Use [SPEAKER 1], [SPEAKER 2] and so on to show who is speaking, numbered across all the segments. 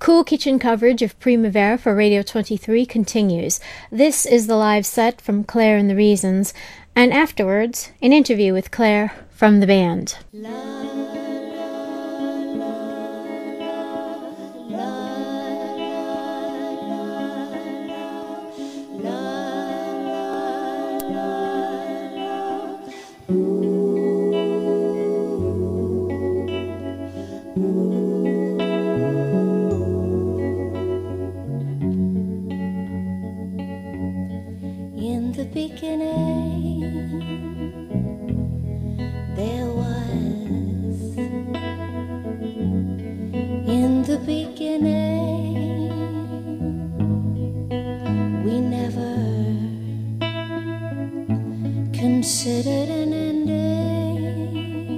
[SPEAKER 1] Cool Kitchen coverage of Primavera for Radio 23 continues. This is the live set from Claire and the Reasons, and afterwards, an interview with Claire from the band.
[SPEAKER 2] In the beginning, there was. In the beginning, we never considered an ending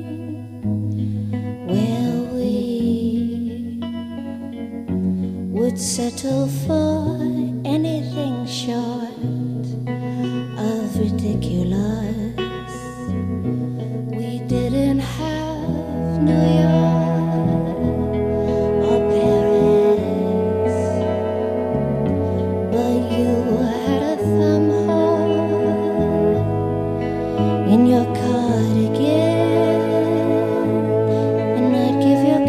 [SPEAKER 2] where we would settle for anything short of ridiculous. We didn't have New York or Paris, but you had a thumb hole in your cardigan, and I'd give your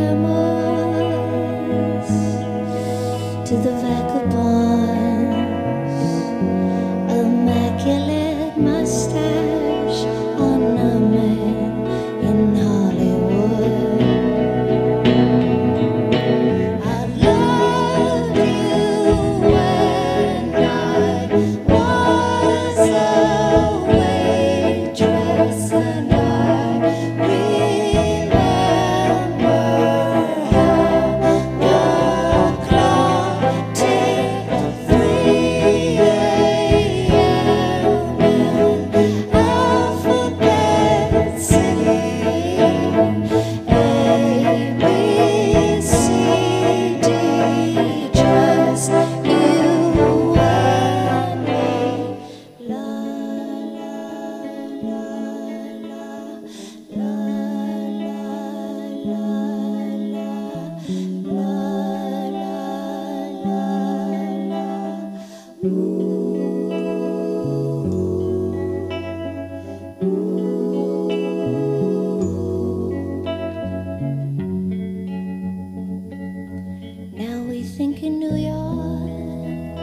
[SPEAKER 2] camels to the vagabonds. Immaculate mustache ornament in Hollywood. I loved you when I was a waitress, and I remember how the clock ticked 3 a.m. in Alphabet City. A, B, C, D, just you and me. La, la, la, la, la, la, la, la, la, la, Now we think in New York,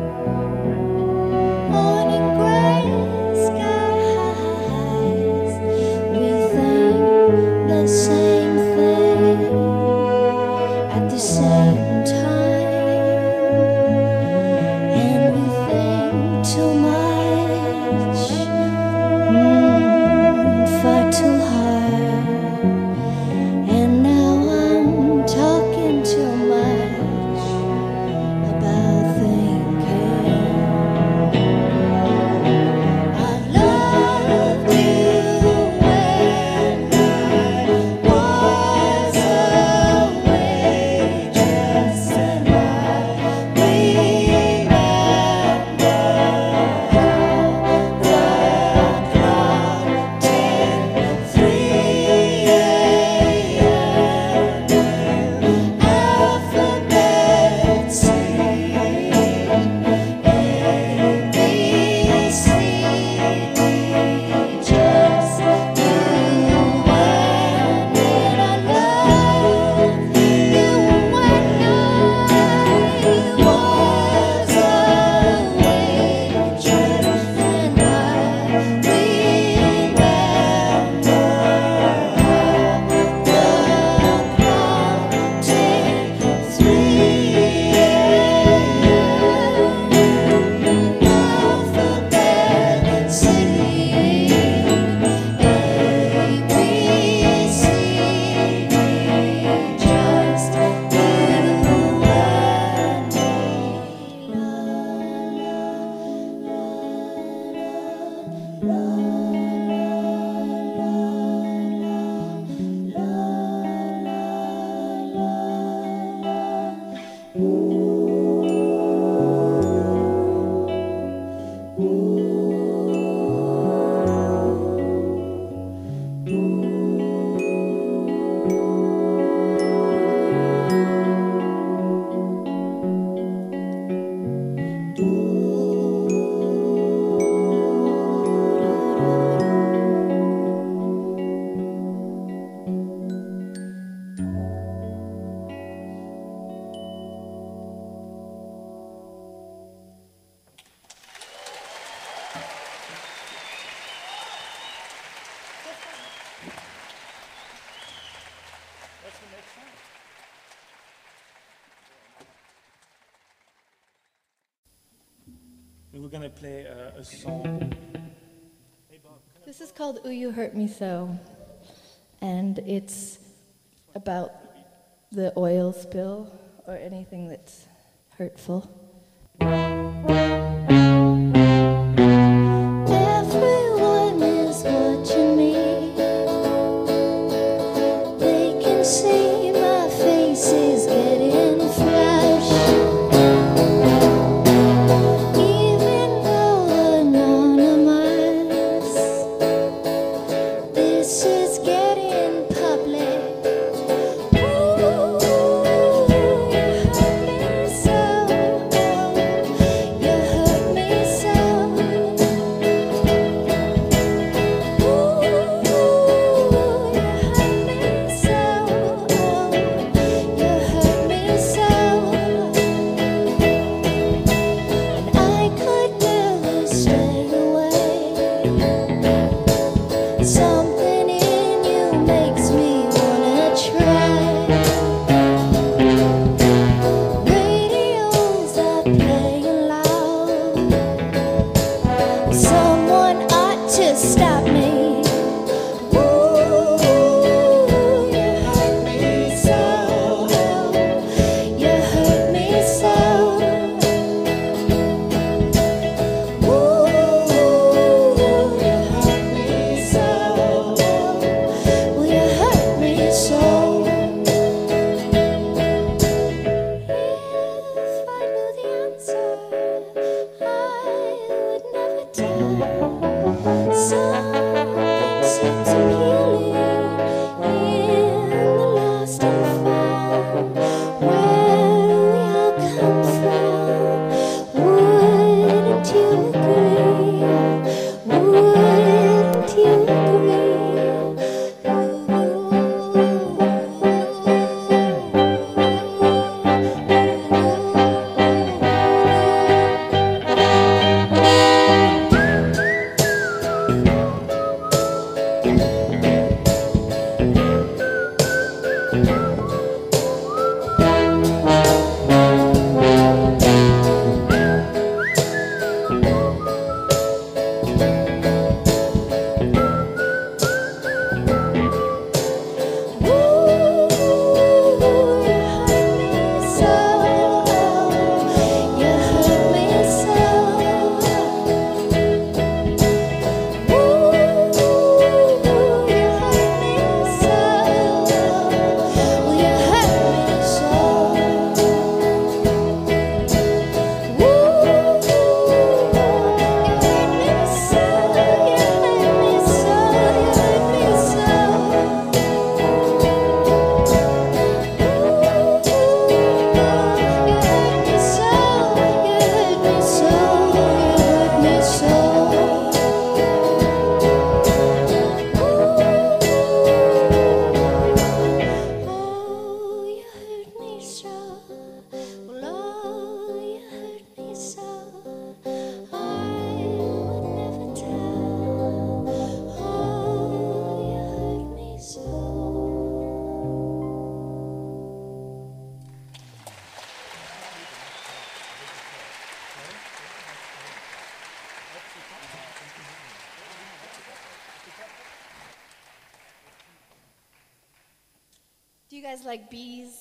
[SPEAKER 2] morning gray skies. We think the same thing at the same time, and we think too much, far too hard. And now I'm talking too much about thinking. I loved you when I was a waitress, and I remember how the clock ticked 3 a.m. Alphabet City. A, B, C, D, just you and me. And I loved you when I was a waitress, and I remember
[SPEAKER 3] we're gonna play a song.
[SPEAKER 4] This is called Ooh You Hurt Me So, and it's about the oil spill or anything that's hurtful.
[SPEAKER 2] Everyone is watching me. They can see my face is getting flushed. Even though anonymous, this is getting public. Ooh, you hurt me so. You hurt me so. Ooh, you hurt me so. You hurt me so. And I could never stay away. Something in you makes me wanna try. Radios are playing loud. Someone ought to stop me. Ooh, you hurt me so. You hurt me so. Ooh, you hurt me so. Will you hurt me so? If I knew the answer, I would never tell. Something seems appealing in the lost and found. Where we all come from, wouldn't you agree? Wouldn't you
[SPEAKER 4] Do you guys like bees?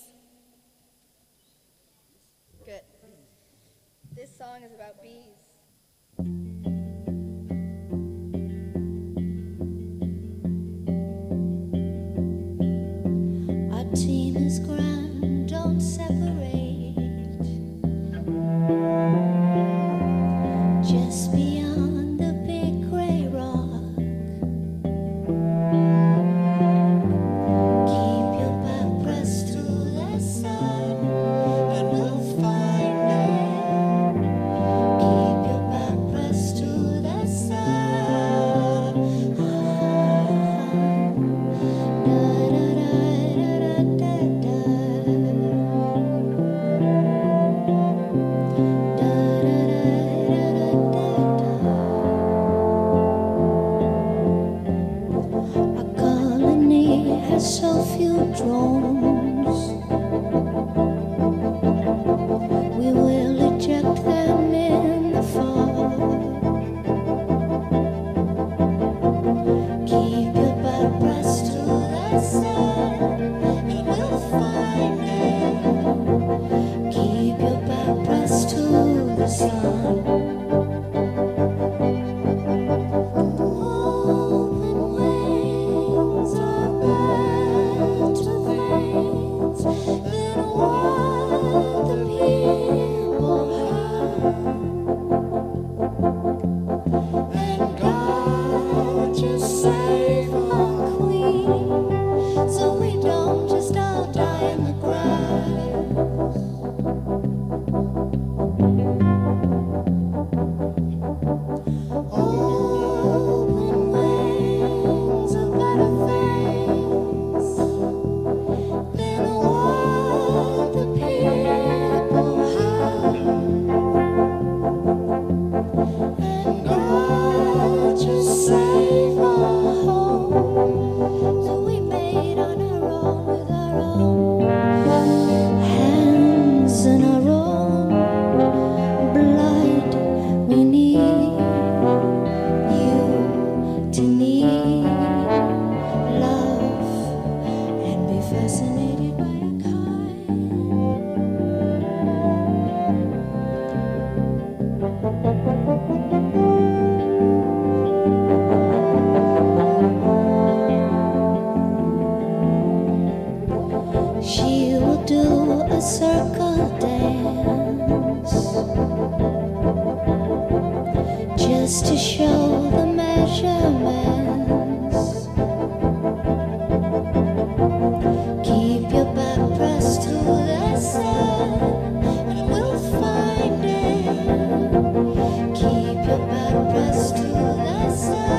[SPEAKER 4] Good. This song is about bees.
[SPEAKER 2] Our team is grand, don't separate. Just beyond the big gray rock. Keep your back pressed to the sun, and we'll find it. Keep your back pressed to the sun. Our colony has so few drones. We will eject them in the fall. show the measurements. Keep your back pressed to the sun, and we'll find it. Keep your back pressed to the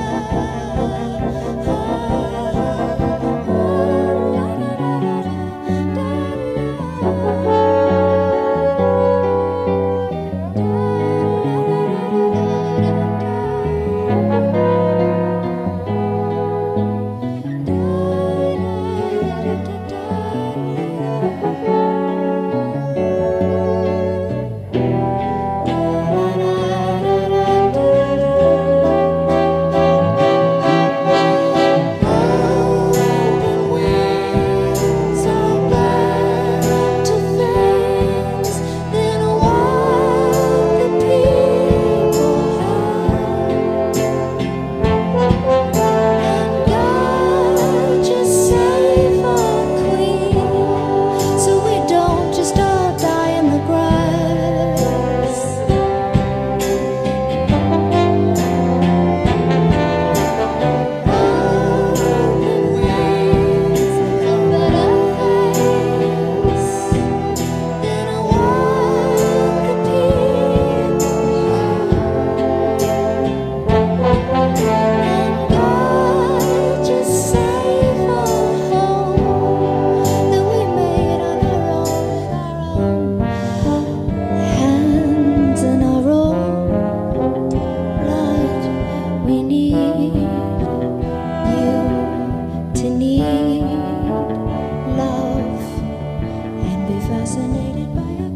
[SPEAKER 2] fascinated by your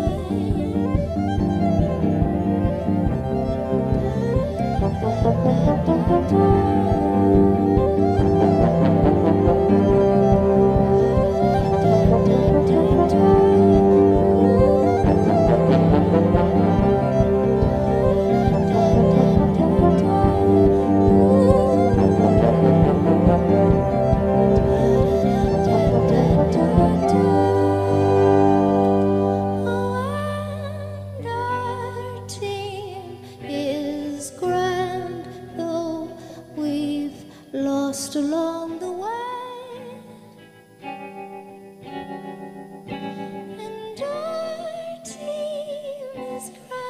[SPEAKER 2] lost along the way, and our team is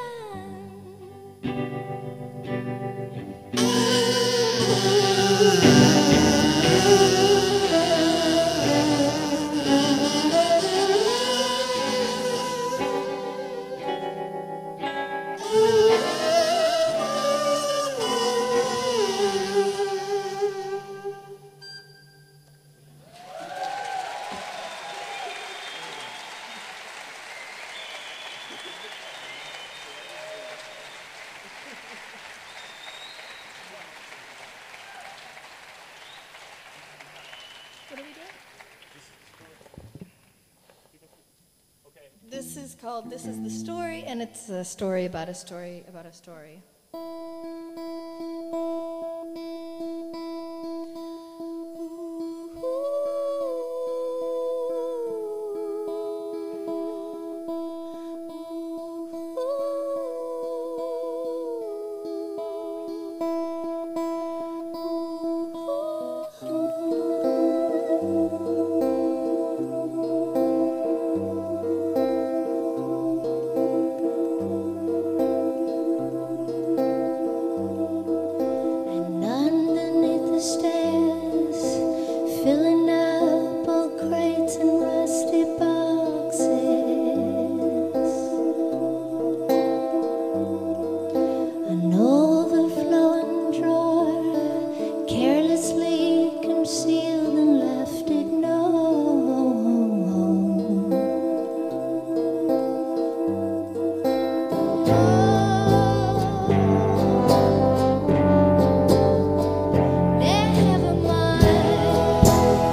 [SPEAKER 2] What are we doing? This is called This is the Story, and it's a story about a story about a story. Filling up all crates and rusty boxes. An overflowing drawer, carelessly concealed and left ignored. Never mind.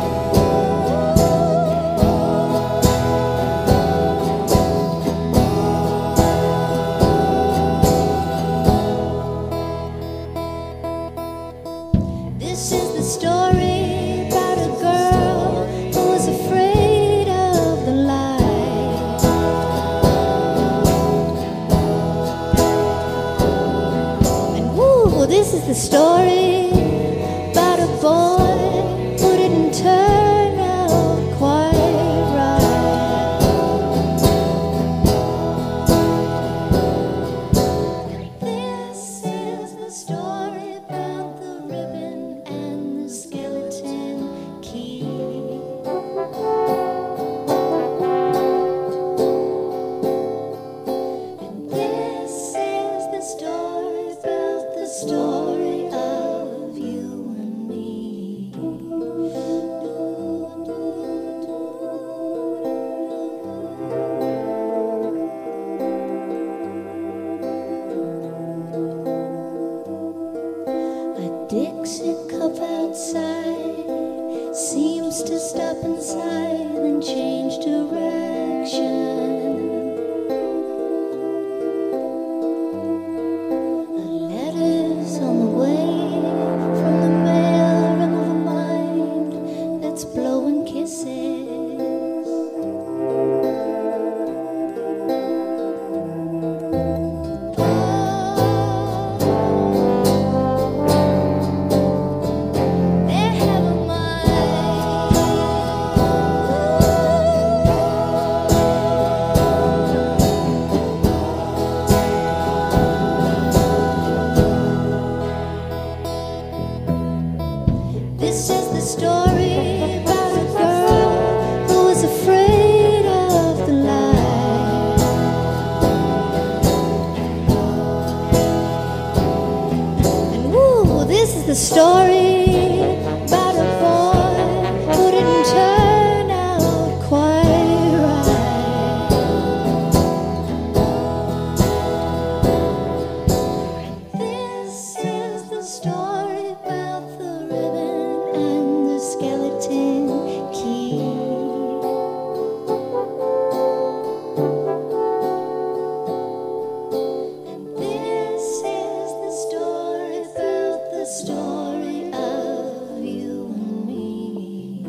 [SPEAKER 2] This is the story about a girl who was afraid of the light. And woo, this this is the story about a boy who didn't turn out quite right. This is the story about the ribbon and the skeleton key. This is the story about the story of you and me. A Dixie cup outside seems to stop inside and change direction. Letters on the way from the mailroom of a mind that's blowing kisses. They have a This is the story about a girl who was afraid of the light. And woo, this is the story about a boy who didn't turn out quite right. This is the story about the ribbon and the skeleton key. And this is the story about the story of you and me.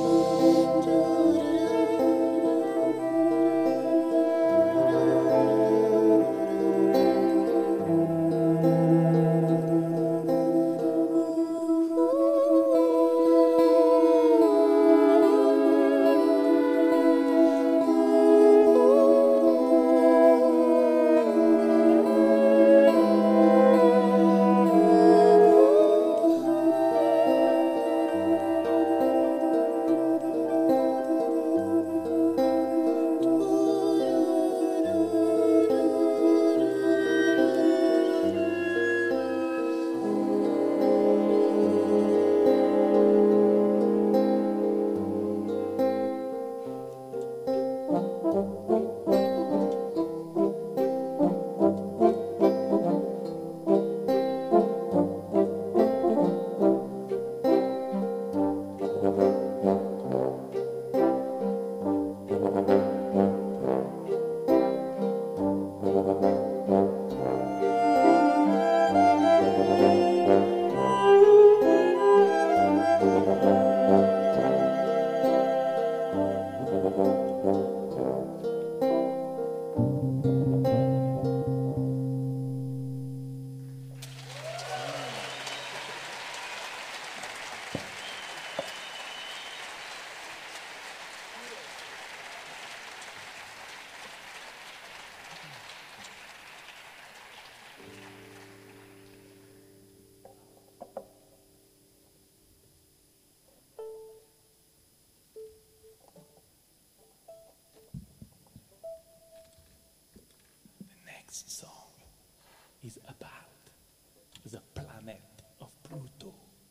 [SPEAKER 3] Next song is about the planet of Pluto,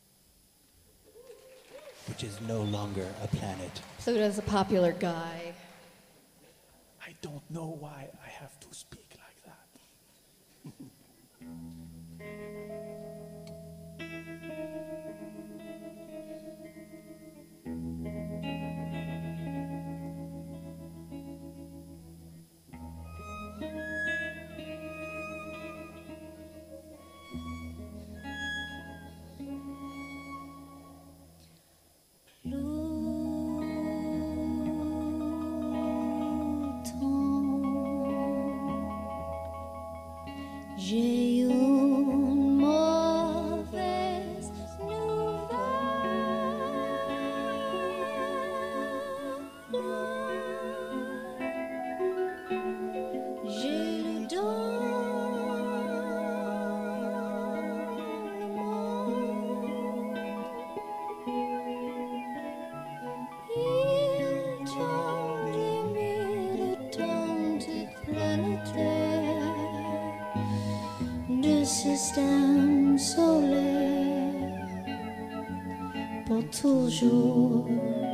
[SPEAKER 3] which is no longer a planet.
[SPEAKER 4] Pluto's a popular guy.
[SPEAKER 3] I don't know why I have to speak like that.
[SPEAKER 2] Pluton. système solaire pour toujours.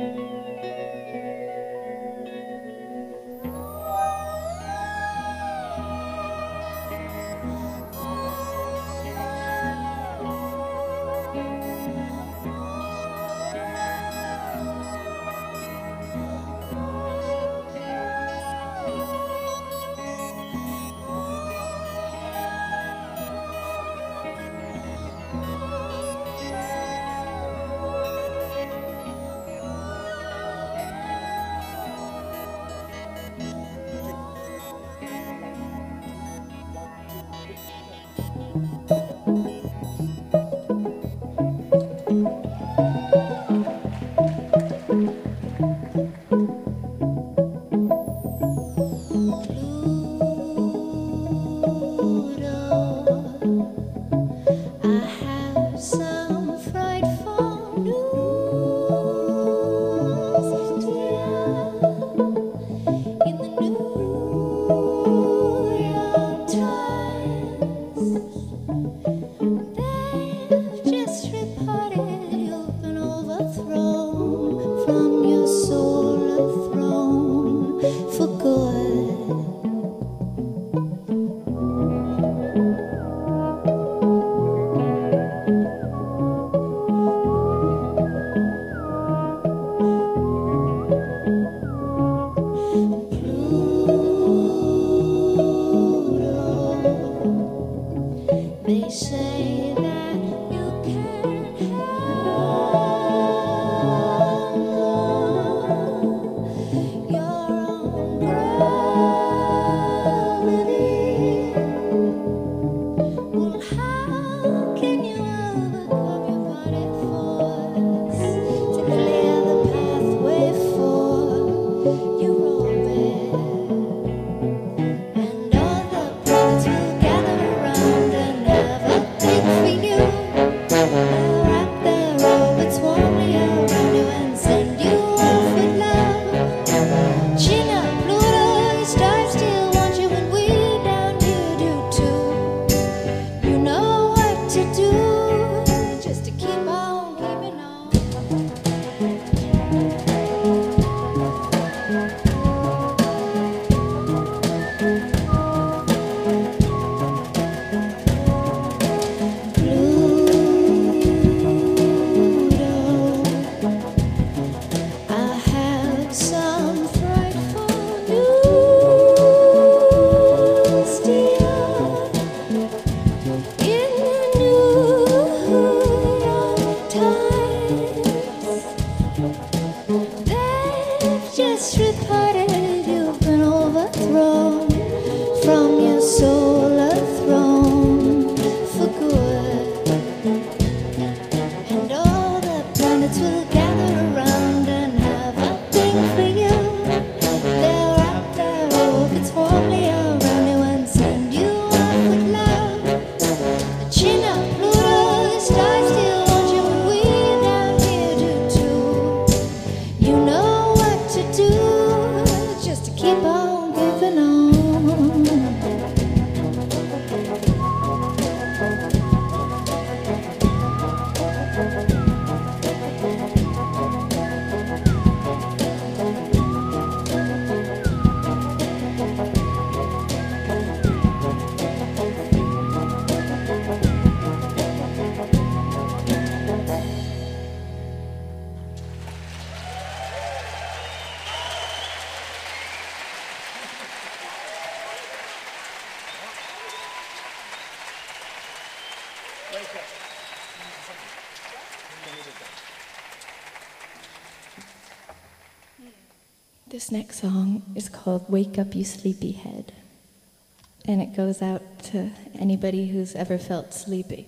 [SPEAKER 4] This next song is called Wake Up You Sleepyhead, and it goes out to anybody who's ever felt sleepy.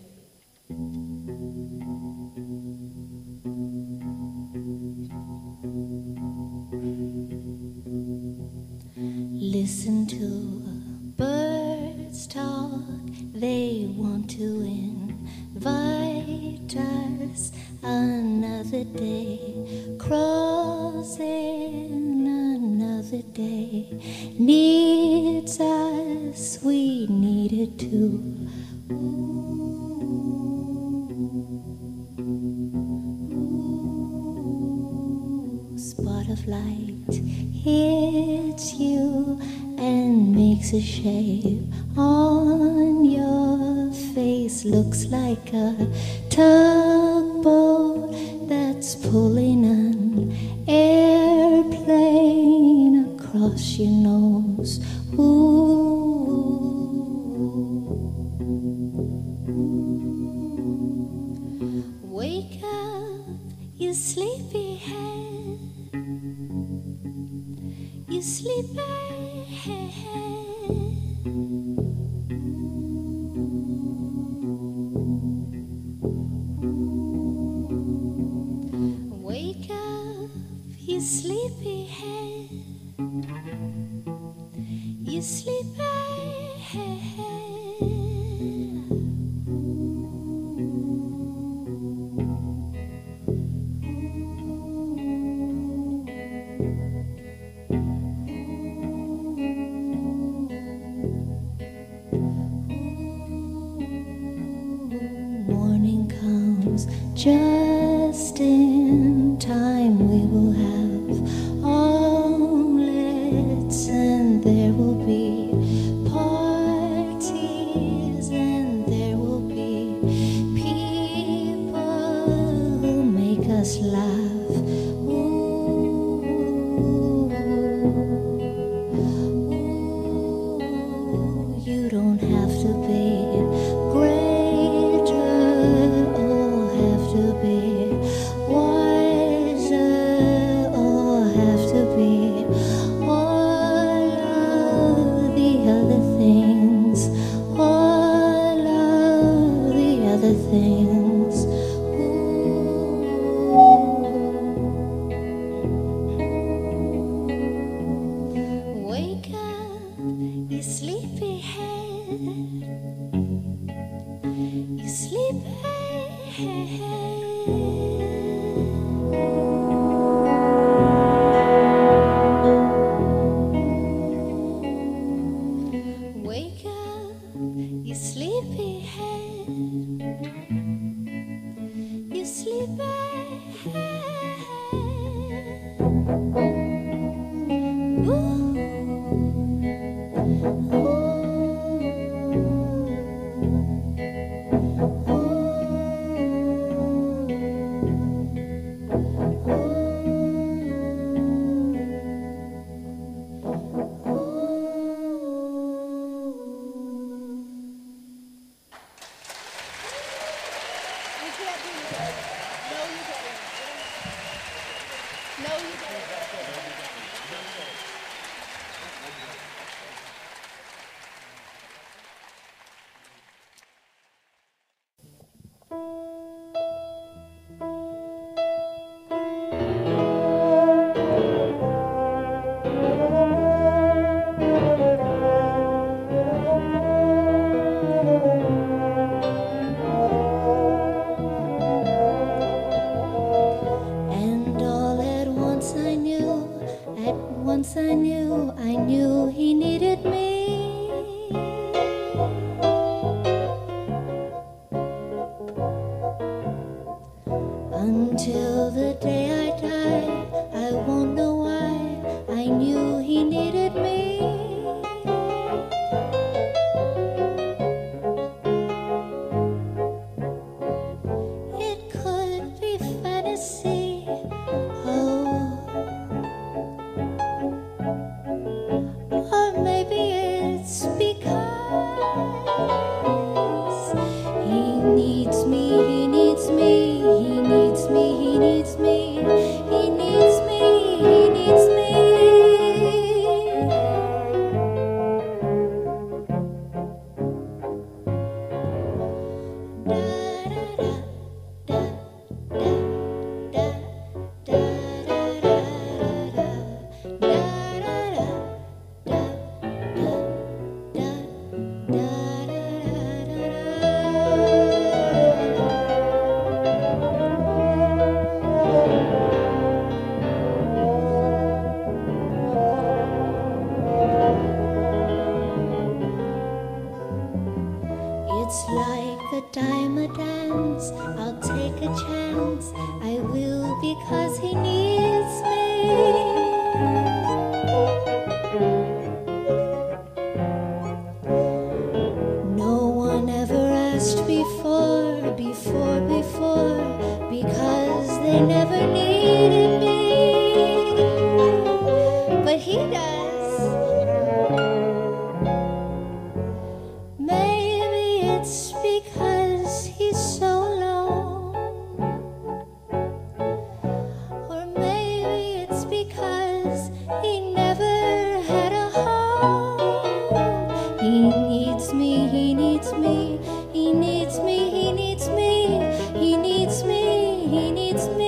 [SPEAKER 2] Listen to birds talk, they want to invite us. Another day, crossing another day, needs us, we need it too. Ooh. of light hits you and makes a shape on your face. Looks like a tugboat that's pulling an airplane across your nose. Wake up, you sleepy head. You sleepy head. Wake up, you sleepy head. You sleepy head. Morning comes just in time. We will have omelets and there will be parties and there will be people who make us laugh. You don't have to be greater or have to be wiser or have to be all of the other things, all of the other things. Wake up, you sleepy head. You sleepy head. Wake up, you sleepy head. You sleepy head. Ooh. And all at once I knew he needed me. Until the day I die, I won't know why, I knew he needed me. It could be fantasy, or maybe it's because he needs me, he needs me, he needs me, he needs me, he needs me, he needs me. It's like the time a dance, I'll take a chance, I will because he needs me. they never needed me, but he does. Maybe it's because he's so alone, or maybe it's because he never had a home. He needs me, he needs me, he needs me, he needs me, he needs me, he needs me.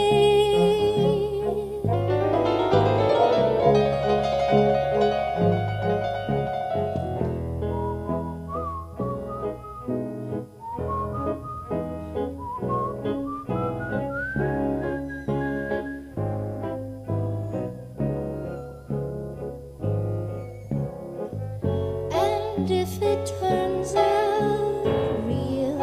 [SPEAKER 2] And if it turns out real,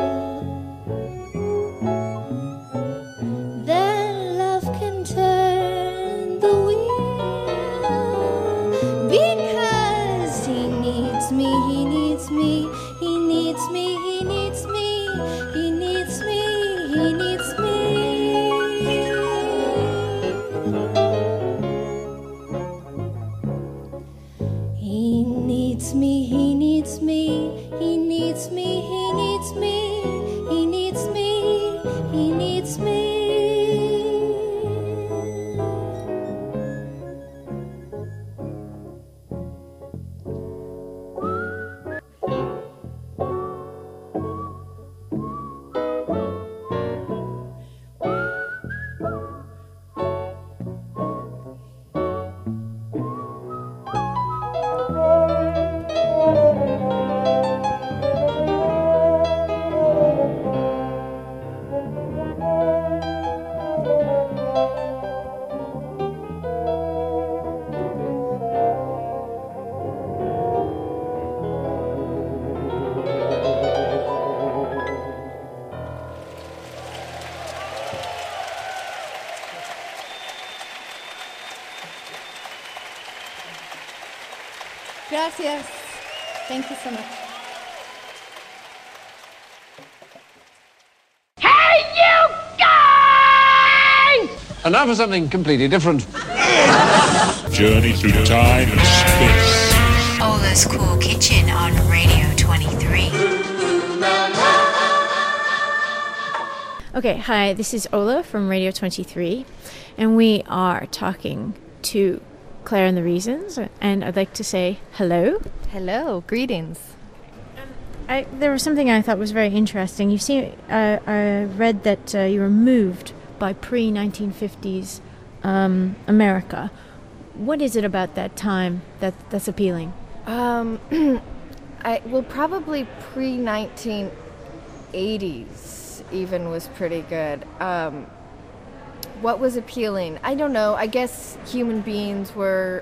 [SPEAKER 2] then love can turn the wheel. Because he needs me, he needs me, he needs me, he needs me, he needs me, he needs me. He needs me, he needs me, he needs me, he needs me, he needs me, he needs me. Gracias. Thank you so much.
[SPEAKER 5] And now for something completely different.
[SPEAKER 6] Journey through time and space.
[SPEAKER 7] Ola's Cool Kitchen on Radio 23.
[SPEAKER 1] Okay, hi, this is Ola from Radio 23, and we are talking to Claire and the Reasons, and I'd like to say hello.
[SPEAKER 4] Hello, greetings.
[SPEAKER 1] There was something I thought was very interesting. You see, I read that you were moved by pre-1950s America. What is it about that time that's appealing?
[SPEAKER 4] Probably pre-1980s even was pretty good. What was appealing? I don't know. I guess human beings were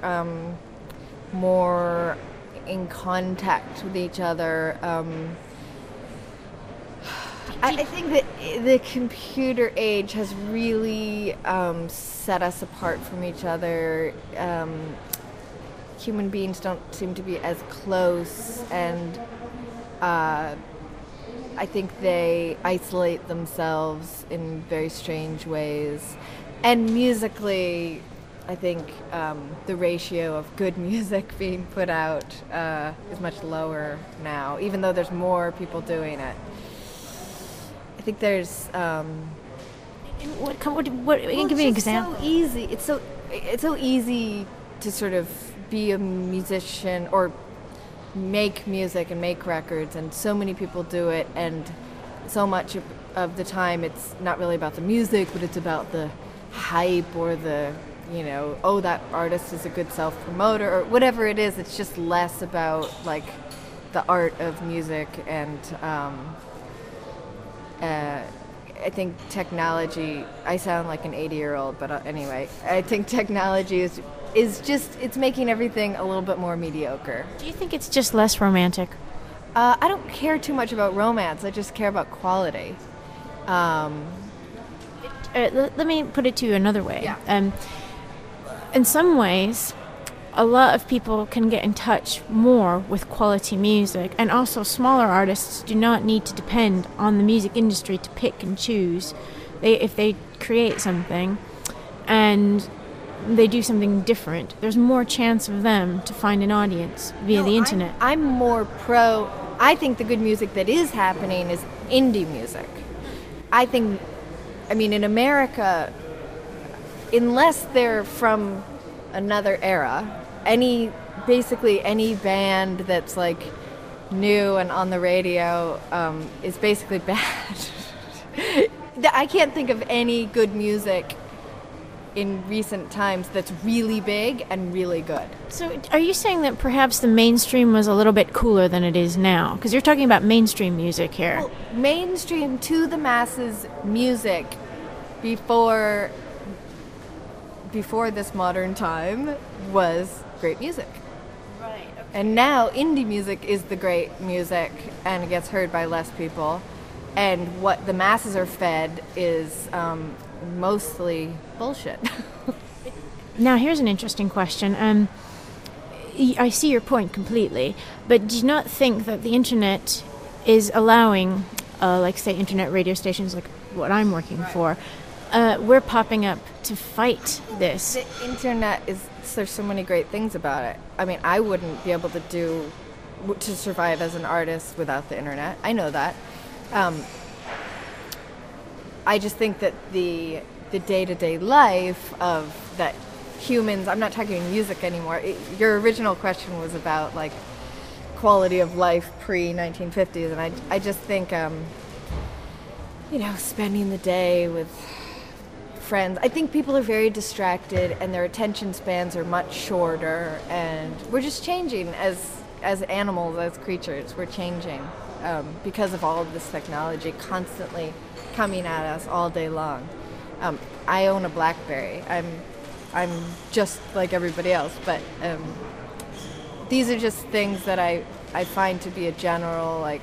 [SPEAKER 4] more in contact with each other. I think that the computer age has really set us apart from each other. Human beings don't seem to be as close, and I think they isolate themselves in very strange ways. And musically, I think the ratio of good music being put out is much lower now, even though there's more people doing it. I think there's
[SPEAKER 1] What give me an example?
[SPEAKER 4] So easy. It's so easy to sort of be a musician or make music and make records, and so many people do it, and so much of the time it's not really about the music, but it's about the hype or the, oh, that artist is a good self-promoter or whatever it is. It's just less about like the art of music, and I think technology, I sound like an 80-year-old, but anyway, I think technology is just, it's making everything a little bit more mediocre.
[SPEAKER 1] Do you think it's just less romantic?
[SPEAKER 4] I don't care too much about romance. I just care about quality.
[SPEAKER 1] Let me put it to you another way.
[SPEAKER 4] Yeah.
[SPEAKER 1] In some ways, a lot of people can get in touch more with quality music, and also smaller artists do not need to depend on the music industry to pick and choose. If they create something and they do something different, there's more chance of them to find an audience via the internet.
[SPEAKER 8] I'm more pro. I think the good music that is happening is indie music. I mean, in America, unless they're from another era, basically any band that's like new and on the radio is basically bad. I can't think of any good music in recent times that's really big and really good.
[SPEAKER 1] So are you saying that perhaps the mainstream was a little bit cooler than it is now? Because you're talking about mainstream music here.
[SPEAKER 8] Well, mainstream to the masses music before this modern time was great music.
[SPEAKER 1] Right. Okay.
[SPEAKER 8] And now indie music is the great music and it gets heard by less people. And what the masses are fed is mostly bullshit.
[SPEAKER 1] Now, here's an interesting question. I see your point completely, but do you not think that the internet is allowing, like, say, internet radio stations like what I'm working for, we're popping up to fight this?
[SPEAKER 8] The internet there's so many great things about it. I mean, I wouldn't be able to survive as an artist without the internet. I know that. I just think that the day-to-day life of that humans, I'm not talking music anymore. Your original question was about like quality of life pre-1950s, and I just think, spending the day with friends. I think people are very distracted and their attention spans are much shorter, and we're just changing as animals, as creatures. We're changing because of all of this technology constantly coming at us all day long. I own a BlackBerry. I'm just like everybody else, but these are just things that I find to be a general like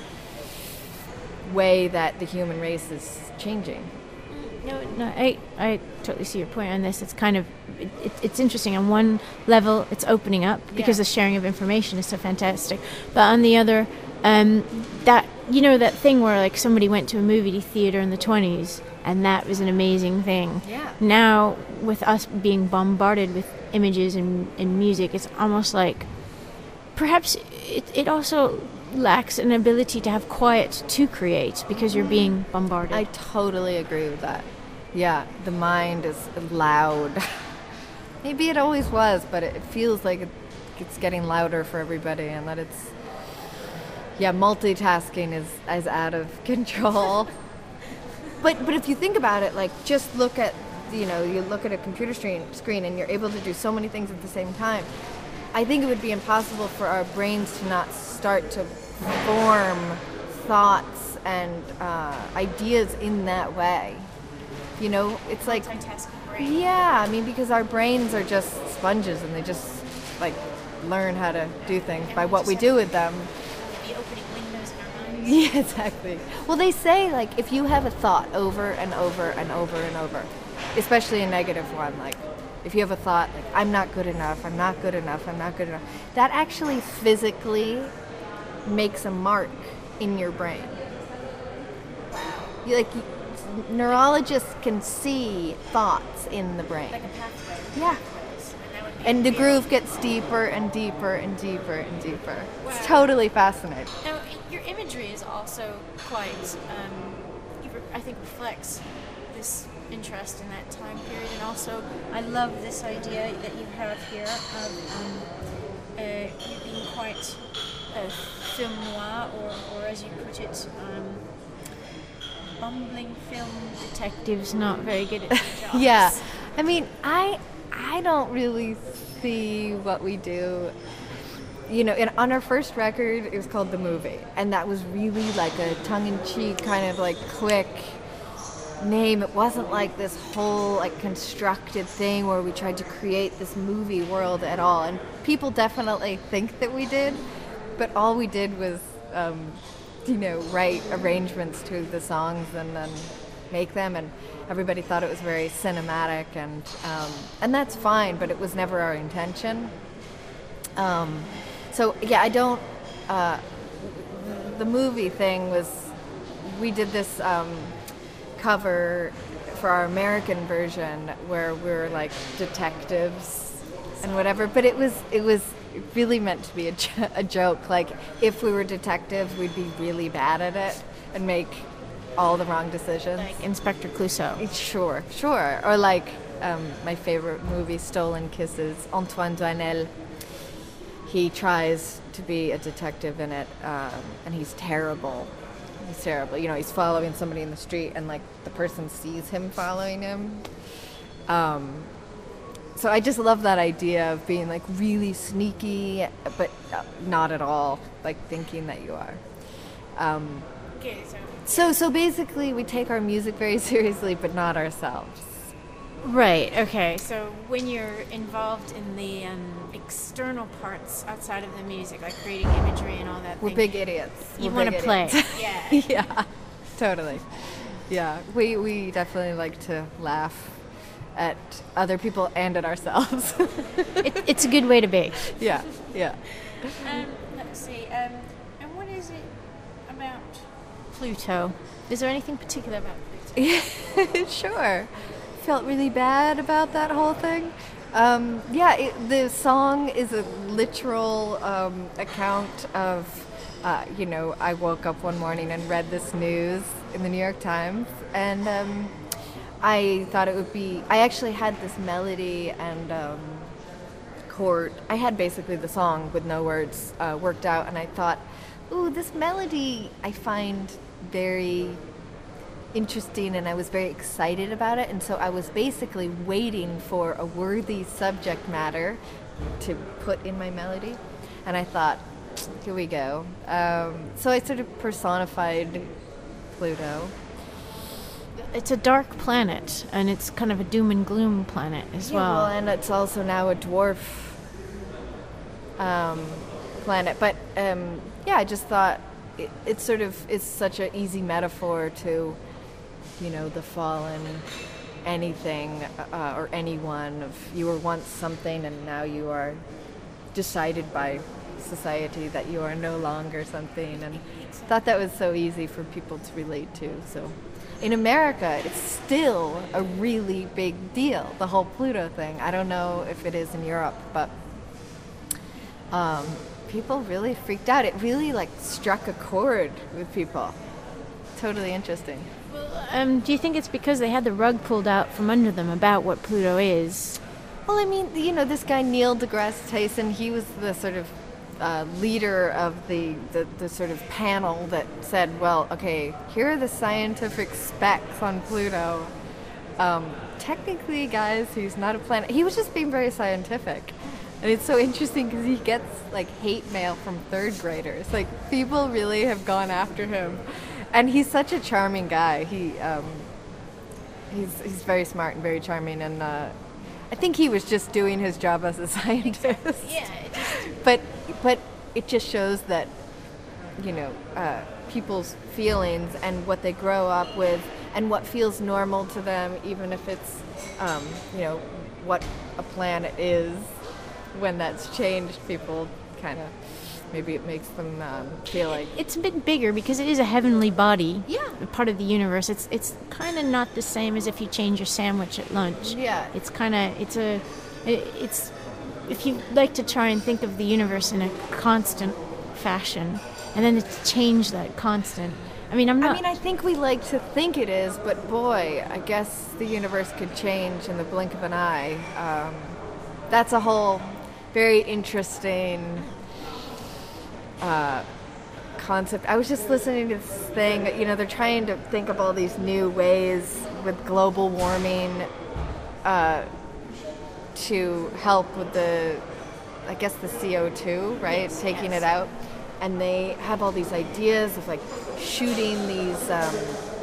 [SPEAKER 8] way that the human race is changing.
[SPEAKER 1] No, I totally see your point on this. It's kind of, it's interesting. On one level, it's opening up because the sharing of information is so fantastic. But on the other, that thing where like somebody went to a movie theater in the 20s and that was an amazing thing.
[SPEAKER 8] Yeah.
[SPEAKER 1] Now, with us being bombarded with images and music, it's almost like perhaps it also lacks an ability to have quiet to create because you're being bombarded.
[SPEAKER 8] I totally agree with that. Yeah, the mind is loud. Maybe it always was, but it feels like it's getting louder for everybody, and that it's multitasking is out of control. But if you think about it, like just look at you look at a computer screen and you're able to do so many things at the same time. I think it would be impossible for our brains to not start to form thoughts and ideas in that way. It's like, yeah, I mean, because our brains are just sponges and they just like learn how to do things by what we do with them.
[SPEAKER 1] Be opening windows in our minds.
[SPEAKER 8] Yeah, exactly. Well, they say like if you have a thought over and over and over and over, especially a negative one, like if you have a thought like I'm not good enough, I'm not good enough, I'm not good enough, that actually physically makes a mark in your brain. Neurologists can see thoughts in the brain.
[SPEAKER 1] Like a pathway.
[SPEAKER 8] Yeah. And the groove gets deeper and deeper and deeper and deeper. Wow. It's totally fascinating.
[SPEAKER 1] Now, your imagery is also quite, I think, reflects this interest in that time period, and also I love this idea that you have here of you being quite film noir, or as you put it, bumbling film detectives not very good at their jobs.
[SPEAKER 8] Yeah, I mean, I don't really see what we do. On our first record, it was called The Movie, and that was really like a tongue-in-cheek kind of like quick name. It wasn't like this whole like constructed thing where we tried to create this movie world at all. And people definitely think that we did, but all we did was write arrangements to the songs and then make them, and everybody thought it was very cinematic, and that's fine, but it was never our intention. So yeah, I don't. The movie thing was, we did this cover for our American version where we're like detectives and whatever, but it was really meant to be a joke. Like, if we were detectives, we'd be really bad at it and make all the wrong decisions.
[SPEAKER 1] Like Inspector Clouseau.
[SPEAKER 8] Sure. Or like my favorite movie, Stolen Kisses, Antoine Doinel. He tries to be a detective in it, and he's terrible. He's terrible. You know, he's following somebody in the street, and like the person sees him following him. So I just love that idea of being like really sneaky, but not at all, like thinking that you are.
[SPEAKER 1] Okay,
[SPEAKER 8] So basically, we take our music very seriously, but not ourselves.
[SPEAKER 1] Right, okay. So when you're involved in the external parts outside of the music, like creating imagery and all that
[SPEAKER 8] We're
[SPEAKER 1] thing,
[SPEAKER 8] big idiots.
[SPEAKER 1] you
[SPEAKER 8] We're
[SPEAKER 1] want
[SPEAKER 8] big
[SPEAKER 1] to play.
[SPEAKER 8] idiots.
[SPEAKER 1] Yeah.
[SPEAKER 8] Yeah, totally. Yeah, we definitely like to laugh at other people and at ourselves.
[SPEAKER 1] It's a good way to be.
[SPEAKER 8] Yeah.
[SPEAKER 1] Let's see. And what is it about Pluto? Is there anything particular about Pluto?
[SPEAKER 8] Sure. Felt really bad about that whole thing. The song is a literal account of, I woke up one morning and read this news in the New York Times, and I thought it would be, I actually had this melody and chord. I had basically the song with no words worked out, and I thought, ooh, this melody I find very interesting, and I was very excited about it, and so I was basically waiting for a worthy subject matter to put in my melody, and I thought, here we go. So I sort of personified Pluto.
[SPEAKER 1] It's a dark planet, and it's kind of a doom and gloom planet as well.
[SPEAKER 8] And it's also now a dwarf planet, but I just thought it sort of is such an easy metaphor to, the fallen anything or anyone. Of you were once something, and now you are decided by society that you are no longer something, and I thought that was so easy for people to relate to. So in America, it's still a really big deal, the whole Pluto thing. I don't know if it is in Europe, but people really freaked out. It really struck a chord with people. Totally interesting.
[SPEAKER 1] Do you think it's because they had the rug pulled out from under them about what Pluto is?
[SPEAKER 8] Well, I mean, this guy Neil deGrasse Tyson, he was the sort of leader of the sort of panel that said, well, okay, here are the scientific specs on Pluto. Technically, guys, he's not a planet. He was just being very scientific. And it's so interesting because he gets hate mail from third graders. People really have gone after him. And he's such a charming guy. He's very smart and very charming, and I think he was just doing his job as a scientist.
[SPEAKER 1] Yeah.
[SPEAKER 8] But it just shows that, people's feelings and what they grow up with and what feels normal to them, even if it's, what a planet is, when that's changed, people kind of, maybe it makes them feel like...
[SPEAKER 1] It's a bit bigger because it is a heavenly body.
[SPEAKER 8] Yeah.
[SPEAKER 1] A part of the universe. It's kind of not the same as if you change your sandwich at lunch.
[SPEAKER 8] Yeah.
[SPEAKER 1] It's kind of, it's if you like to try and think of the universe in a constant fashion, and then to change that constant. I
[SPEAKER 8] think we like to think it is, but boy, I guess the universe could change in the blink of an eye. That's a whole very interesting concept. I was just listening to this thing, they're trying to think of all these new ways with global warming to help with the CO2, right?
[SPEAKER 1] Yes,
[SPEAKER 8] Taking
[SPEAKER 1] yes.
[SPEAKER 8] it out. And they have all these ideas of shooting these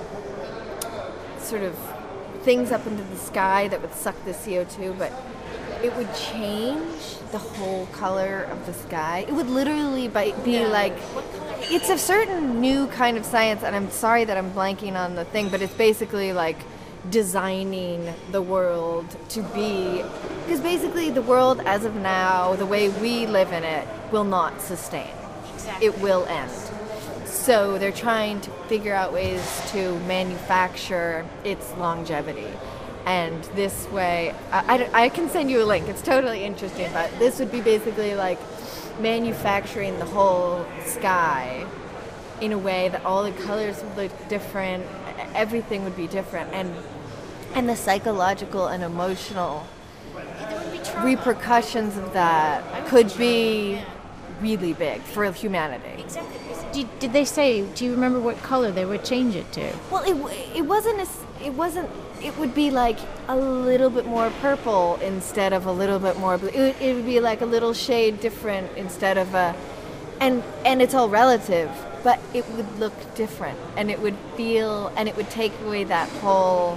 [SPEAKER 8] sort of things up into the sky that would suck the CO2, but it would change the whole color of the sky. It would literally be like, it's a certain new kind of science, and I'm sorry that I'm blanking on the thing, but it's basically like designing the world to be, because basically the world as of now, the way we live in it, will not sustain.
[SPEAKER 1] Exactly.
[SPEAKER 8] It will end. So they're trying to figure out ways to manufacture its longevity. And this way, I can send you a link. It's totally interesting, but this would be basically like manufacturing the whole sky in a way that all the colors would look different, everything would be different, and the psychological and emotional repercussions of that could be really big for humanity.
[SPEAKER 1] Exactly. Did they say? Do you remember what color they would change it to?
[SPEAKER 8] Well, it wasn't. It would be like a little bit more purple instead of a little bit more blue. It would be like a little shade different instead of a, and it's all relative. But it would look different, and it would feel, and it would take away that whole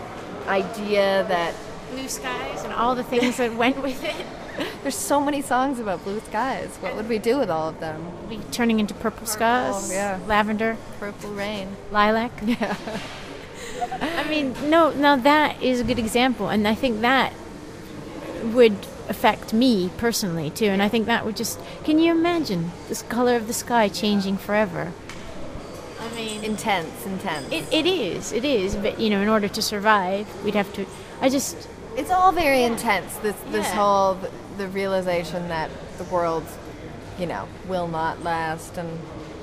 [SPEAKER 8] idea that
[SPEAKER 1] Blue skies and all the things that went with it.
[SPEAKER 8] There's so many songs about blue skies. What would we do with all of them?
[SPEAKER 1] Be turning into purple skies, lavender,
[SPEAKER 8] Purple rain.
[SPEAKER 1] lilac.
[SPEAKER 8] Yeah.
[SPEAKER 1] I mean, no, now that is a good example, and I think that would affect me personally too, and I think that would just, can you imagine this color of the sky changing forever? I mean,
[SPEAKER 8] Intense.
[SPEAKER 1] it is, but you know, in order to survive, we'd have to,
[SPEAKER 8] It's all very intense, this
[SPEAKER 1] Yeah.
[SPEAKER 8] whole, the realization that the world, you know, will not last, and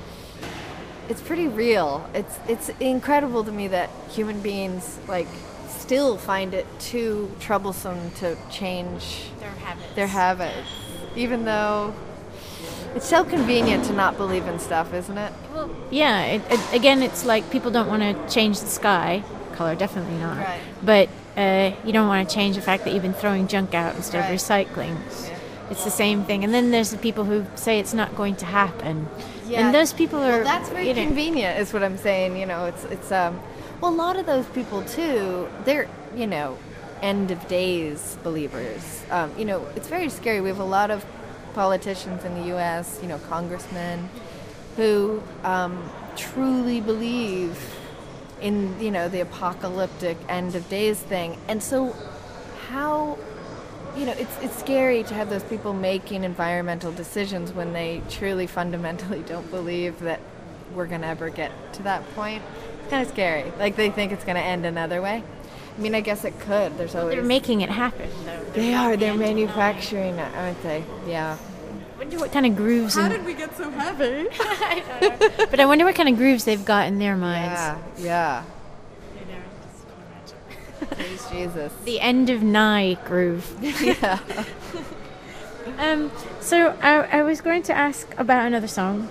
[SPEAKER 8] it's pretty real. It's incredible to me that human beings, like, still find it too troublesome to change their habits, even though it's so convenient to not believe in stuff, isn't it?
[SPEAKER 1] well, yeah, again, it's like people don't want to change the sky color, definitely not.
[SPEAKER 8] Right.
[SPEAKER 1] But you don't want to change the fact that you've been throwing junk out instead
[SPEAKER 8] Right.
[SPEAKER 1] of recycling. It's the same thing. And then there's the people who say it's not going to happen.
[SPEAKER 8] Yeah.
[SPEAKER 1] And those people are.
[SPEAKER 8] Well, that's very
[SPEAKER 1] you know,
[SPEAKER 8] convenient, is what I'm saying. You know, it's well, a lot of those people too. They're, you know, end of days believers. You know, it's very scary. We have a lot of politicians in the U.S., you know, congressmen, who truly believe in, you know, the apocalyptic end of days thing. And so, how, you know, it's scary to have those people making environmental decisions when they truly fundamentally don't believe that we're going to ever get to that point. It's kind of scary. Like, they think it's going to end another way. I mean, I guess it could. There's always...
[SPEAKER 1] They're making it happen, though.
[SPEAKER 8] They are. They're manufacturing it, aren't they? Yeah.
[SPEAKER 1] I wonder what kind of grooves.
[SPEAKER 9] How did we get so heavy?
[SPEAKER 1] But I wonder what kind of grooves they've got in their minds.
[SPEAKER 8] Yeah. Praise Jesus.
[SPEAKER 1] The end of nigh groove.
[SPEAKER 8] Yeah.
[SPEAKER 1] So I was going to ask about another song.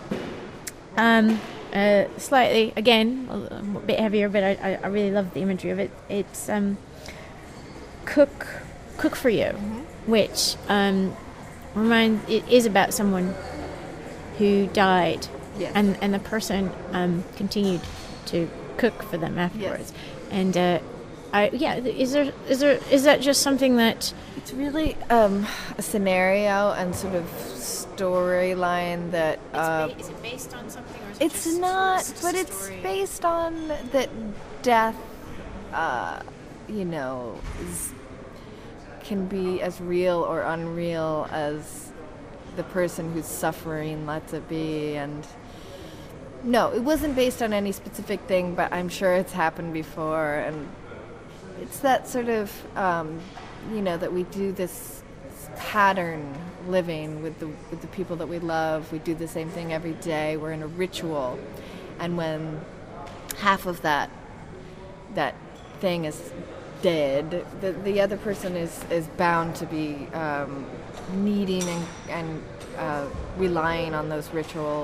[SPEAKER 1] Slightly, again, a bit heavier, but I really love the imagery of it. It's Cook for You, which it is about someone who died,
[SPEAKER 8] Yes.
[SPEAKER 1] and the person continued to cook for them afterwards. And is that just something that
[SPEAKER 8] It's really a scenario and sort of storyline that
[SPEAKER 1] is it based on something, or is
[SPEAKER 8] it's not, but it's based on that death, you know, can be as real or unreal as the person who's suffering lets it be. And no, it wasn't based on any specific thing, but I'm sure it's happened before. And it's that sort of, you know, that we do this pattern living with the people that we love. We do the same thing every day. We're in a ritual, and when half of that thing is dead, the other person is bound to be needing and relying on those rituals.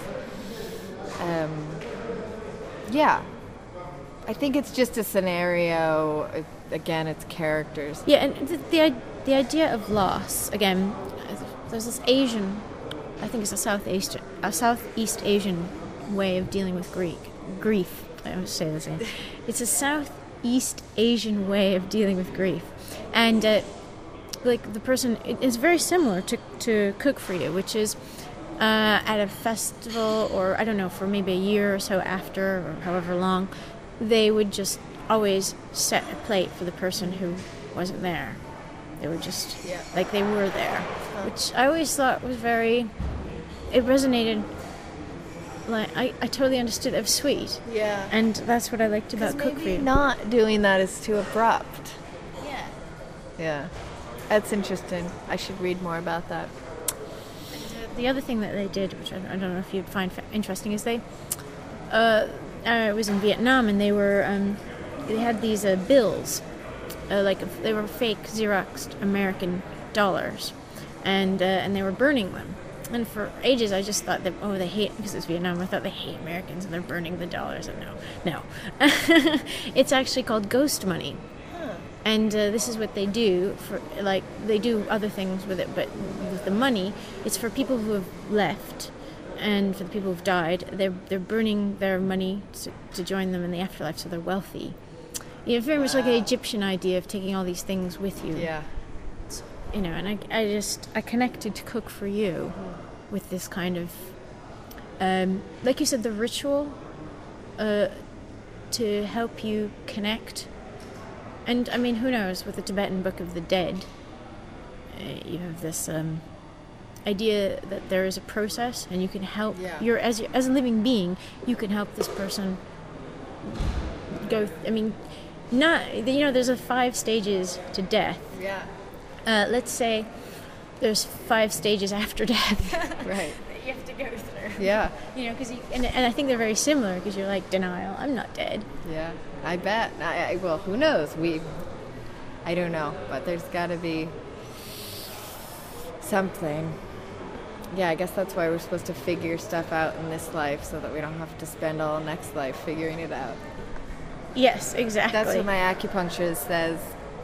[SPEAKER 8] Yeah. I think it's just a scenario. Again, it's characters.
[SPEAKER 1] Yeah, and the idea of loss, again, there's this Asian, I think it's a Southeast Asian way of dealing with grief. I always say the same. It's a Southeast Asian way of dealing with grief. And like the person is very similar to Cook For You, which is at a festival, or I don't know, for maybe a year or so after, or however long, they would just always set a plate for the person who wasn't there. They were just like they were there, which I always thought was very. It resonated. Like I totally understood. It was sweet.
[SPEAKER 8] Yeah.
[SPEAKER 1] And that's what I liked about Cook For
[SPEAKER 8] Maybe
[SPEAKER 1] You.
[SPEAKER 8] not doing that is too abrupt.
[SPEAKER 1] Yeah.
[SPEAKER 8] Yeah. That's interesting. I should read more about that.
[SPEAKER 1] The other thing that they did, which I don't know if you'd find interesting, is they. I was in Vietnam, and they had these bills, they were fake Xeroxed American dollars, and they were burning them. And for ages, I just thought that they hate, because it's Vietnam. I thought they hate Americans and they're burning the dollars. And no, it's actually called ghost money. And this is what they do for, like, they do other things with it, but with the money, it's for people who have left, and for the people who've died. They're burning their money to join them in the afterlife, so they're wealthy. You know, very much like an Egyptian idea of taking all these things with you.
[SPEAKER 8] Yeah.
[SPEAKER 1] You know, and I connected to Cook For You with this kind of, like you said, the ritual to help you connect. And I mean, who knows, with the Tibetan Book of the Dead, you have this idea that there is a process, and you can help. As a living being, you can help this person go. I mean, there's 5 stages to death.
[SPEAKER 8] Yeah.
[SPEAKER 1] Let's say there's 5 stages after death.
[SPEAKER 8] Right.
[SPEAKER 1] That you have to go through.
[SPEAKER 8] Yeah.
[SPEAKER 1] You know, because and I think they're very similar, because you're like, denial. I'm not dead.
[SPEAKER 8] Yeah. I bet. Well, who knows? I don't know, but there's got to be something. Yeah, I guess that's why we're supposed to figure stuff out in this life, so that we don't have to spend all next life figuring it out.
[SPEAKER 1] Yes, exactly.
[SPEAKER 8] That's what my acupuncturist says.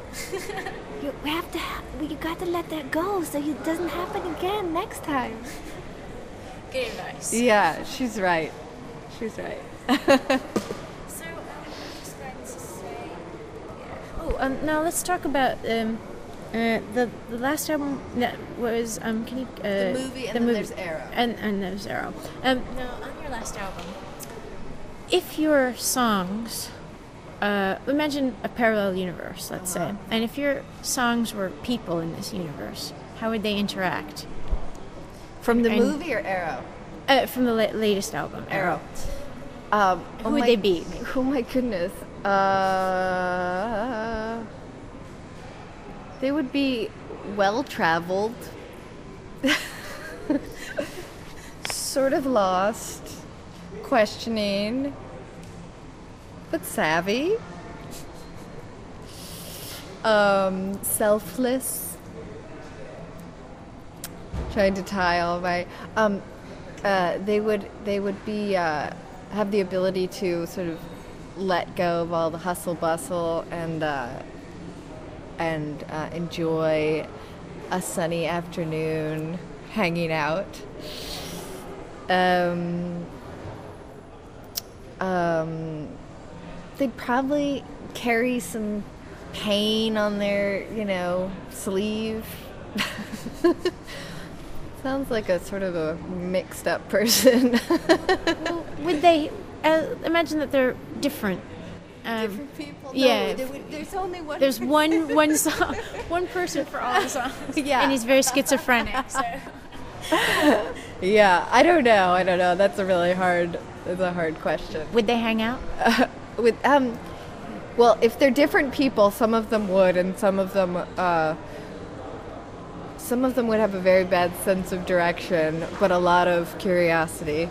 [SPEAKER 4] You got to let that go so it doesn't happen again next time.
[SPEAKER 1] Good advice.
[SPEAKER 8] Yeah, she's right. She's right.
[SPEAKER 1] So, just going to say... now let's talk about the last album that was... can you...
[SPEAKER 8] The movie, and then there's Arrow.
[SPEAKER 1] And there's Arrow. Now, on your last album, if your songs... imagine a parallel universe, let's say. And if your songs were people in this universe, how would they interact?
[SPEAKER 8] From the movie or Arrow?
[SPEAKER 1] From the latest album, Arrow. Who would they be?
[SPEAKER 8] Oh my goodness. They would be well-traveled. Sort of lost. Questioning. But savvy. Selfless. Trying to tie all my they would be have the ability to sort of let go of all the hustle bustle and enjoy a sunny afternoon hanging out. They'd probably carry some pain on their, sleeve. Sounds like a sort of a mixed up person.
[SPEAKER 1] Well, would they imagine that they're different?
[SPEAKER 8] Different people?
[SPEAKER 1] Yeah.
[SPEAKER 8] No, there's only one.
[SPEAKER 1] There's one song, one person for all the songs.
[SPEAKER 8] Yeah.
[SPEAKER 1] And he's very schizophrenic. So.
[SPEAKER 8] Yeah, I don't know. That's a hard question.
[SPEAKER 1] Would they hang out?
[SPEAKER 8] Well, if they're different people, some of them would, and some of them would have a very bad sense of direction, but a lot of curiosity.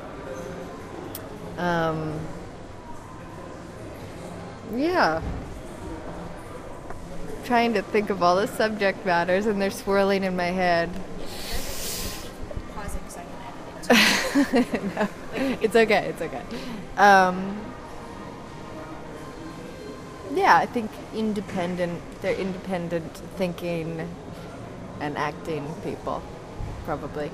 [SPEAKER 8] Yeah. Trying to think of all the subject matters, and they're swirling in my head.
[SPEAKER 1] Pause it because I can edit it.
[SPEAKER 8] No, it's okay. Yeah, I think they're independent thinking and acting people, probably.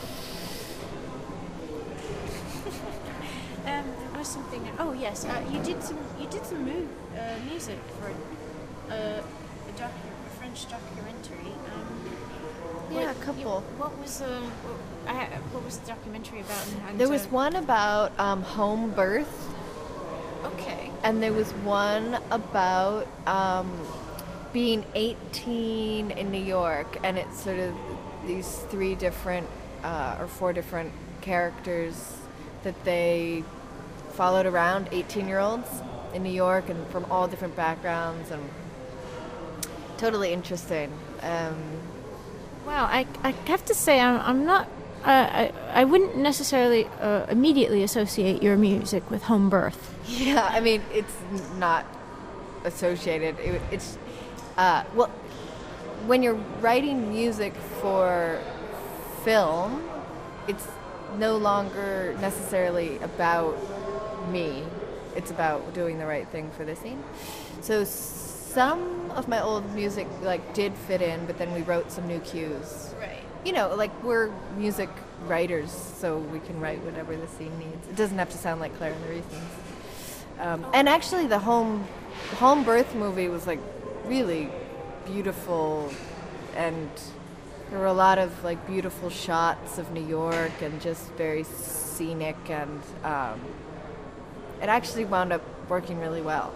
[SPEAKER 1] There was something. Oh yes, you did some music for a French French documentary.
[SPEAKER 8] Yeah, a couple.
[SPEAKER 1] What was the documentary about?
[SPEAKER 8] There was one about home birth,
[SPEAKER 1] Okay.
[SPEAKER 8] and there was one about being 18 in New York, and it's sort of these 3 different or 4 different characters that they followed around, 18-year-olds in New York, and from all different backgrounds, and totally interesting.
[SPEAKER 1] Wow, I have to say I'm not. I wouldn't necessarily immediately associate your music with home birth.
[SPEAKER 8] Yeah, I mean, it's not associated. It's well, when you're writing music for film, it's no longer necessarily about me. It's about doing the right thing for the scene. So some of my old music did fit in, but then we wrote some new cues.
[SPEAKER 1] Right.
[SPEAKER 8] You know, we're music writers, so we can write whatever the scene needs. It doesn't have to sound like Claire and the Reasons. And actually, the home birth movie was really beautiful, and there were a lot of beautiful shots of New York and just very scenic, and it actually wound up working really well.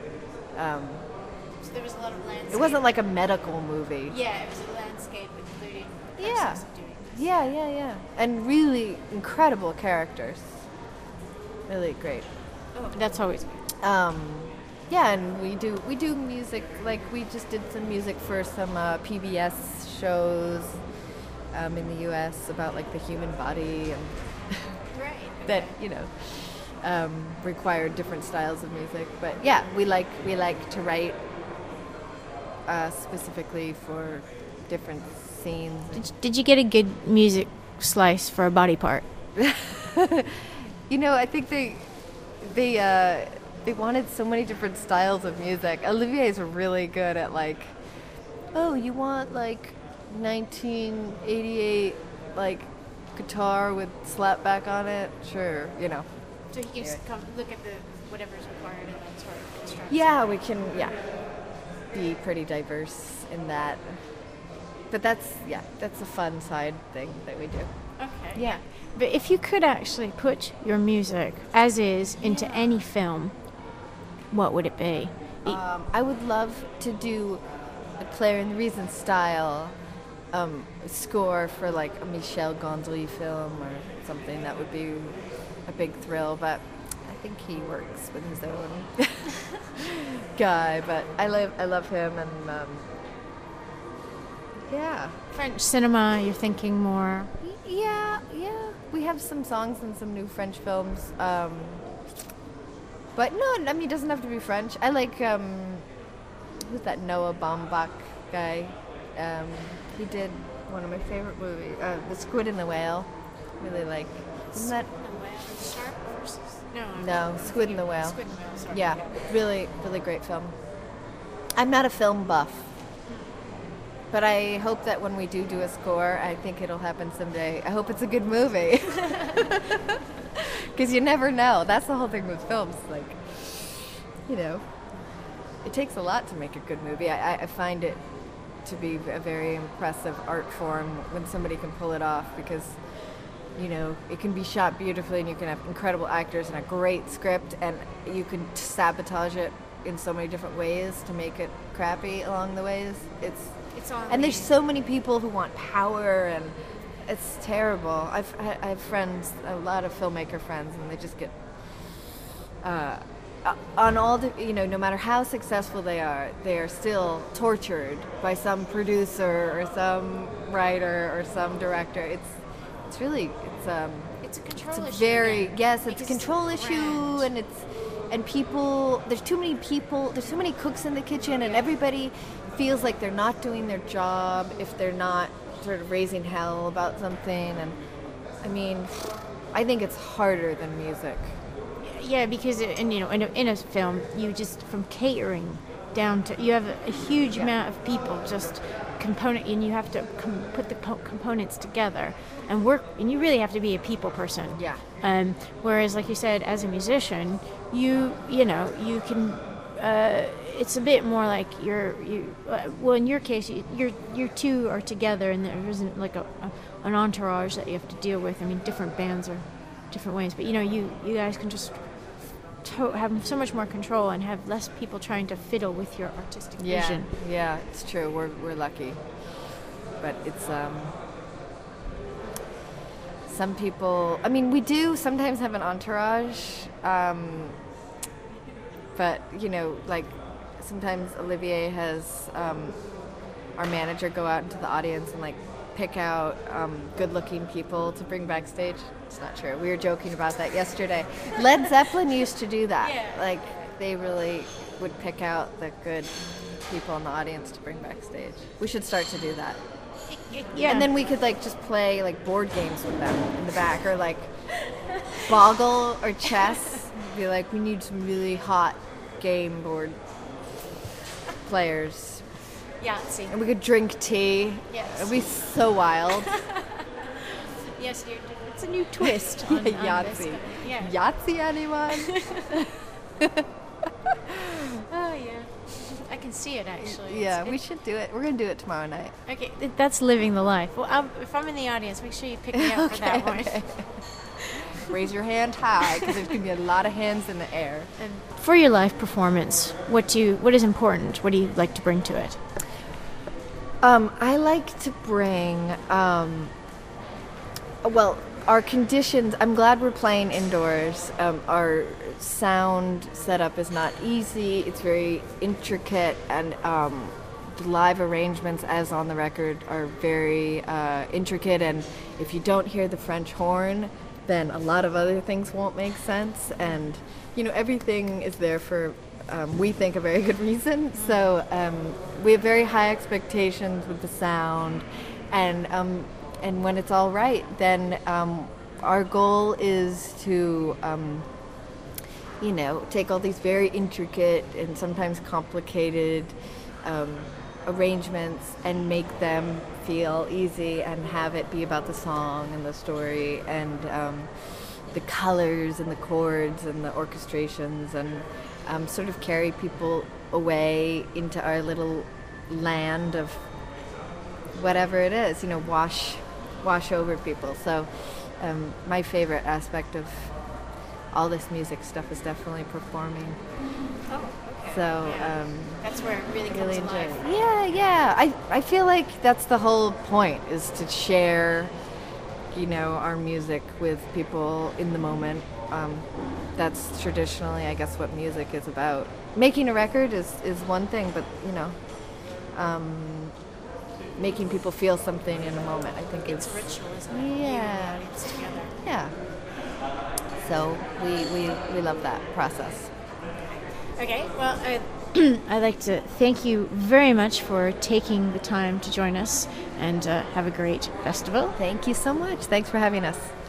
[SPEAKER 1] So there was a lot of landscape.
[SPEAKER 8] It wasn't like a medical movie.
[SPEAKER 1] Yeah, it was a landscape including the
[SPEAKER 8] Yeah.
[SPEAKER 1] process of doing this.
[SPEAKER 8] Yeah. And really incredible characters. Really great.
[SPEAKER 1] Oh, that's always good.
[SPEAKER 8] Yeah, and we do music. We just did some music for some PBS shows in the U.S. about the human body and
[SPEAKER 1] Right.
[SPEAKER 8] that required different styles of music. But yeah, we like to write specifically for different scenes.
[SPEAKER 1] Did you get a good music slice for a body part?
[SPEAKER 8] I think they wanted so many different styles of music. Olivier's really good at oh, you want 1988 guitar with slapback on it? Sure,
[SPEAKER 1] So he can come look at whatever's required and then sort of construct.
[SPEAKER 8] Yeah, we can be pretty diverse in that. But that's a fun side thing that we do.
[SPEAKER 1] Okay.
[SPEAKER 8] Yeah.
[SPEAKER 1] But if you could actually put your music as is into any film, what would it be?
[SPEAKER 8] I would love to do a Claire and the Reasons style score for a Michel Gondry film or something. That would be a big thrill, but I think he works with his own guy. But I love him, and yeah.
[SPEAKER 1] French cinema, you're thinking more.
[SPEAKER 8] Yeah. We have some songs in some new French films. But no, I mean, it doesn't have to be French. I like, who's that Noah Baumbach guy? He did one of my favorite movies, The Squid and the Whale. Really like, isn't that?
[SPEAKER 1] Shark versus.
[SPEAKER 8] No, Squid and the Whale.
[SPEAKER 1] Squid and the Whale, sorry.
[SPEAKER 8] Yeah, really, really great film. I'm not a film buff, but I hope that when we do a score, I think it'll happen someday. I hope it's a good movie. Because you never know. That's the whole thing with films. It takes a lot to make a good movie. I find it to be a very impressive art form when somebody can pull it off, because, it can be shot beautifully and you can have incredible actors and a great script, and you can sabotage it in so many different ways to make it crappy along the ways.
[SPEAKER 1] It's all.
[SPEAKER 8] And there's so many people who want power, and it's terrible. I have friends, a lot of filmmaker friends, and they just get on all the, no matter how successful they are still tortured by some producer or some writer or some director. It's really
[SPEAKER 1] It's a control
[SPEAKER 8] it's a
[SPEAKER 1] issue.
[SPEAKER 8] very
[SPEAKER 1] then.
[SPEAKER 8] yes, it's a
[SPEAKER 1] Because
[SPEAKER 8] control
[SPEAKER 1] it's
[SPEAKER 8] issue,
[SPEAKER 1] brand.
[SPEAKER 8] and people. There's too many people. There's so many cooks in the kitchen, and everybody feels like they're not doing their job if they're not sort of raising hell about something. And I mean, I think it's harder than music.
[SPEAKER 1] Yeah, because in a film, you just from catering down to you have a huge amount of people just and you have to put the components together and work, and you really have to be a people person.
[SPEAKER 8] Yeah.
[SPEAKER 1] Whereas, like you said, as a musician, you can it's a bit more like well, in your case, you two are together, and there isn't like an entourage that you have to deal with. I mean, different bands are different ways, but you guys can just have so much more control and have less people trying to fiddle with your artistic vision.
[SPEAKER 8] Yeah, it's true. We're lucky, but it's some people. I mean, we do sometimes have an entourage, but like sometimes Olivier has our manager go out into the audience and like pick out good-looking people to bring backstage. It's not true. We were joking about that yesterday. Led Zeppelin used to do that. Yeah. Like they really would pick out the good people in the audience to bring backstage. We should start to do that.
[SPEAKER 1] Yeah.
[SPEAKER 8] And then we could like just play like board games with them in the back, or like Boggle or chess. Be like, we need some really hot game board players.
[SPEAKER 1] Yahtzee.
[SPEAKER 8] And we could drink tea.
[SPEAKER 1] Yes.
[SPEAKER 8] It'd be so wild.
[SPEAKER 1] Yes, it's a new twist on
[SPEAKER 8] Yahtzee.
[SPEAKER 1] this. Yeah.
[SPEAKER 8] Yahtzee, anyone?
[SPEAKER 1] Oh, yeah. I can see it, actually.
[SPEAKER 8] Yeah, we should do it. We're going to do it tomorrow night.
[SPEAKER 1] Okay, that's living the life. Well, if I'm in the audience, make sure you pick me up for that one.
[SPEAKER 8] Okay. Raise your hand high, because there's going to be a lot of hands in the air.
[SPEAKER 1] And for your live performance, what is important? What do you like to bring to it?
[SPEAKER 8] I like to bring, our conditions. I'm glad we're playing indoors. Our sound setup is not easy. It's very intricate, and the live arrangements, as on the record, are very intricate. And if you don't hear the French horn, then a lot of other things won't make sense. And everything is there for, we think, a very good reason. So we have very high expectations with the sound, and when it's all right, then our goal is to take all these very intricate and sometimes complicated arrangements and make them feel easy, and have it be about the song and the story and the colors and the chords and the orchestrations, and sort of carry people away into our little land of whatever it is, wash over people. So my favorite aspect of all this music stuff is definitely performing.
[SPEAKER 1] Oh, okay.
[SPEAKER 8] So
[SPEAKER 1] that's where it really comes
[SPEAKER 8] really
[SPEAKER 1] alive.
[SPEAKER 8] enjoy it. Yeah. I feel like that's the whole point, is to share, our music with people in the moment. That's traditionally, I guess, what music is about. Making a record is one thing, but making people feel something in a moment, I think
[SPEAKER 1] it's ritual, isn't it?
[SPEAKER 8] Yeah.
[SPEAKER 1] You and the audience together.
[SPEAKER 8] Yeah. So we love that process.
[SPEAKER 1] Okay, well, I'd like to thank you very much for taking the time to join us, and have a great festival.
[SPEAKER 8] Thank you so much. Thanks for having us.